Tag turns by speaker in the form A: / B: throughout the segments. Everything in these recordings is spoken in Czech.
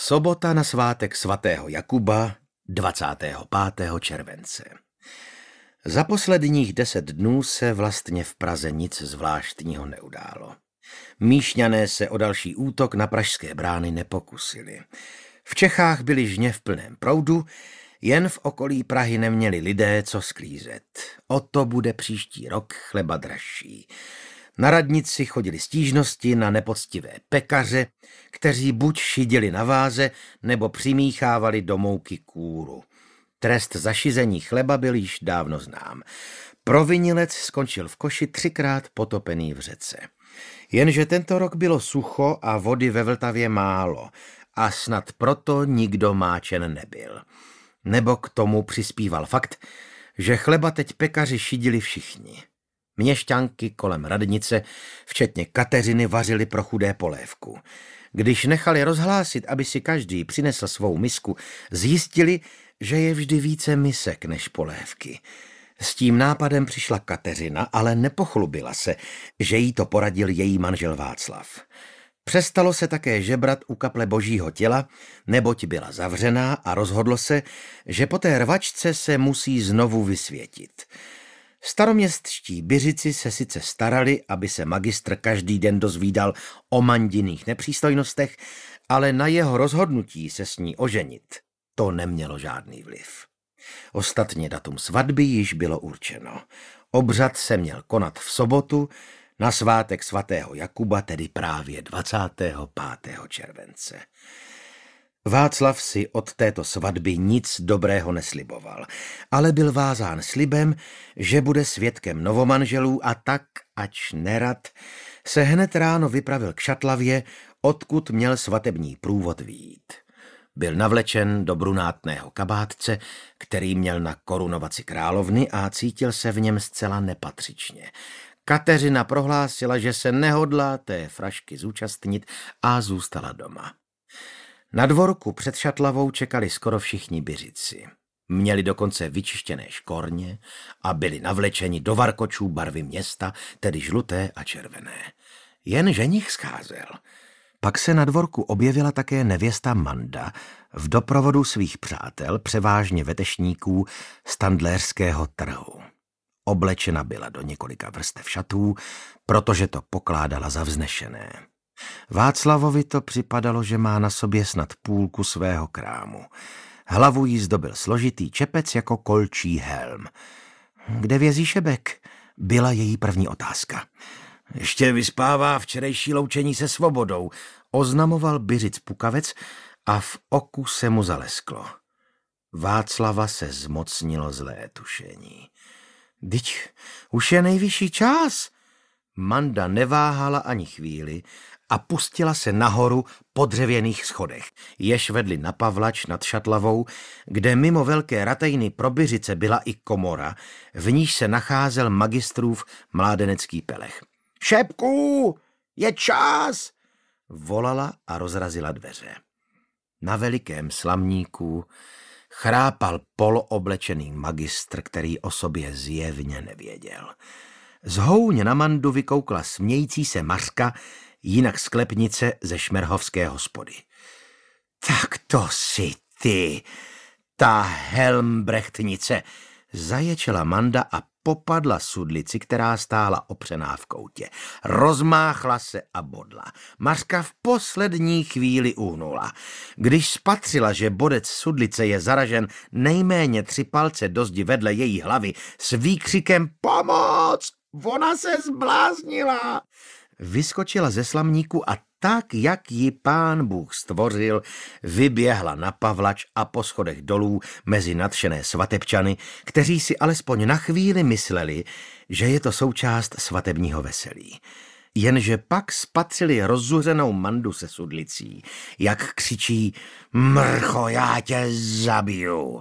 A: Sobota na svátek svatého Jakuba 25. července. Za posledních 10 dnů se vlastně v Praze nic zvláštního neudálo. Míšňané se o další útok na pražské brány nepokusili. V Čechách byli žně v plném proudu, jen v okolí Prahy neměli lidé co sklízet. O to bude příští rok chleba dražší. Na radnici chodili stížnosti na nepoctivé pekaře, kteří buď šidili na váze, nebo přimíchávali do mouky kůru. Trest za šizení chleba byl již dávno znám. Provinilec skončil v koši 3krát potopený v řece. Jenže tento rok bylo sucho a vody ve Vltavě málo a snad proto nikdo máčen nebyl. Nebo k tomu přispíval fakt, že chleba teď pekaři šidili všichni. Měšťanky kolem radnice, včetně Kateřiny, vařili pro chudé polévku. Když nechali rozhlásit, aby si každý přinesl svou misku, zjistili, že je vždy více misek než polévky. S tím nápadem přišla Kateřina, ale nepochlubila se, že jí to poradil její manžel Václav. Přestalo se také žebrat u kaple Božího těla, neboť byla zavřená a rozhodlo se, že po té rvačce se musí znovu vysvětit. Staroměstští Byřici se sice starali, aby se magistr každý den dozvídal o mandinných nepřístojnostech, ale na jeho rozhodnutí se s ní oženit to nemělo žádný vliv. Ostatně datum svatby již bylo určeno. Obřad se měl konat v sobotu, na svátek svatého Jakuba, tedy právě 25. července. Václav si od této svatby nic dobrého nesliboval, ale byl vázán slibem, že bude svědkem novomanželů a tak, ač nerad, se hned ráno vypravil k Šatlavě, odkud měl svatební průvod vyjít. Byl navlečen do brunátného kabátce, který měl na korunovaci královny a cítil se v něm zcela nepatřičně. Kateřina prohlásila, že se nehodlá té frašky zúčastnit a zůstala doma. Na dvorku před Šatlavou čekali skoro všichni Byřici. Měli dokonce vyčištěné škorně a byli navlečeni do varkočů barvy města, tedy žluté a červené. Jen ženich scházel. Pak se na dvorku objevila také nevěsta Manda v doprovodu svých přátel, převážně vetešníků z Tandlérského trhu. Oblečena byla do několika vrstev šatů, protože to pokládala za vznešené. Václavovi to připadalo, že má na sobě snad půlku svého krámu. Hlavu jí zdobil složitý čepec jako kolčí helm. Kde vězí Šebek? Byla její první otázka. Ještě vyspává včerejší loučení se svobodou, oznamoval Byřic Pukavec a v oku se mu zalesklo. Václava se zmocnilo zlé tušení. Dyť už je nejvyšší čas. Manda neváhala ani chvíli a pustila se nahoru po dřevěných schodech, jež vedly na Pavlač nad Šatlavou, kde mimo velké ratejny pro Byřice byla i komora, v níž se nacházel magistrův mládenecký pelech. Šepku, je čas, volala a rozrazila dveře. Na velikém slamníku chrápal polooblečený magistr, který o sobě zjevně nevěděl. Z houně na Mandu vykoukla smějící se Mařka, jinak sklepnice ze šmerhovské hospody. Tak to jsi ty, ta helmbrechtnice, zaječela Manda a popadla sudlici, která stála opřená v koutě. Rozmáchla se a bodla. Mařka v poslední chvíli uhnula. Když spatřila, že bodec sudlice je zaražen nejméně 3 palce do zdi vedle její hlavy, s výkřikem pomoc! Ona se zbláznila! Vyskočila ze slamníku a tak, jak ji Pán Bůh stvořil, vyběhla na Pavlač a po schodech dolů mezi nadšené svatebčany, kteří si alespoň na chvíli mysleli, že je to součást svatebního veselí. Jenže pak spatřili rozzuřenou Mandu se sudlicí, jak křičí Mrcho, já tě zabiju.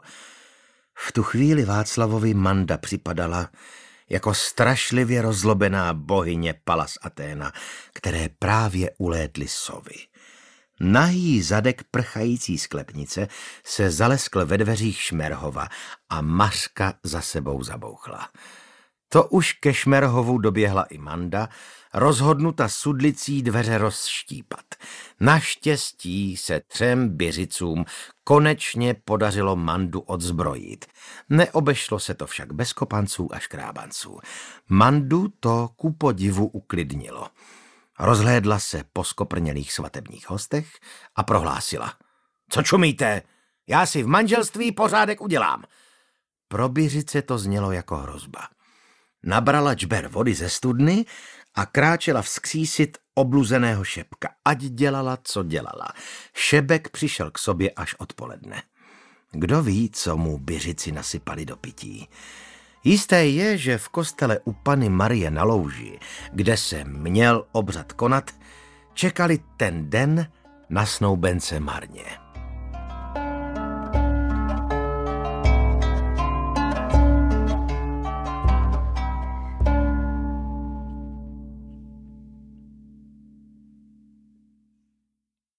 A: V tu chvíli Václavovi Manda připadala jako strašlivě rozlobená bohyně Pallas Athéna, které právě ulétly sovy. Nahý zadek prchající sklepnice se zaleskl ve dveřích Šmerhova a Mařka za sebou zabouchla. To už ke Šmerhovu doběhla i Manda, rozhodnuta sudlicí dveře rozštípat. Naštěstí se 3 běřicům konečně podařilo Mandu odzbrojit. Neobešlo se to však bez kopanců a škrábanců. Mandu to ku podivu uklidnilo. Rozhlédla se po skoprnělých svatebních hostech a prohlásila. Co čumíte? Já si v manželství pořádek udělám. Pro běřice to znělo jako hrozba. Nabrala čber vody ze studny a kráčela vzkřísit obluzeného Šebka, ať dělala, co dělala. Šebek přišel k sobě až odpoledne. Kdo ví, co mu běřici nasypali do pití. Jisté je, že v kostele u Panny Marie na Louži, kde se měl obřad konat, čekali ten den na snoubence marně.